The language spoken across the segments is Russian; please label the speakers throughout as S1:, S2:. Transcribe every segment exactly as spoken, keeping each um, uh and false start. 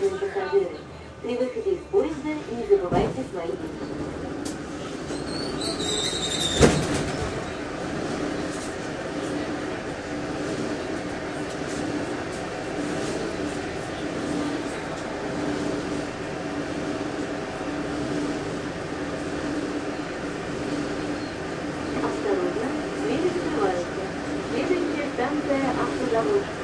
S1: Уважаемые пассажиры, при выходе из поезда не забывайте свои вещи. Осторожно, двери закрываются. Следующая станция Автозаводская.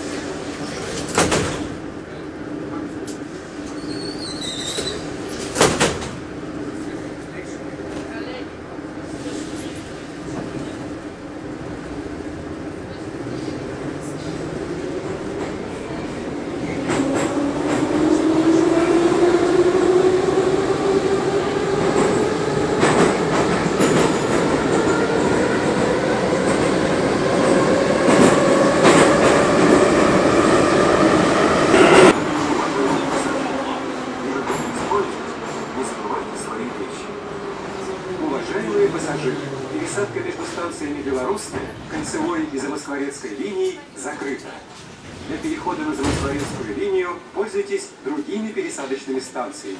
S2: Уважаемые пассажиры, пересадка между станциями Белорусская, Кольцевой и Замоскворецкой линий закрыта. Для перехода на Замоскворецкую линию пользуйтесь другими пересадочными станциями.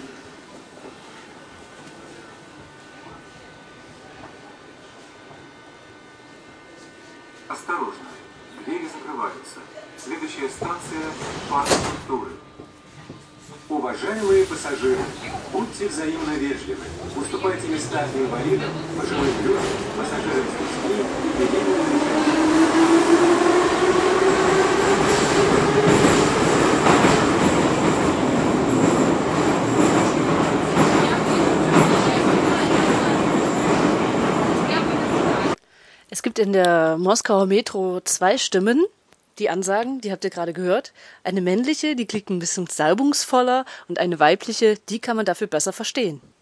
S2: Осторожно, двери закрываются. Следующая станция – парк культуры. Уважаемые пассажиры, будьте взаимно вежливы. Уступайте места инвалидам, пожилым людям, пассажирам с детьми и беременным
S3: Es gibt in der Moskauer Metro zwei Stimmen, die ansagen, die habt ihr gerade gehört. Eine männliche, die klingt ein bisschen salbungsvoller, und eine weibliche, die kann man dafür besser verstehen.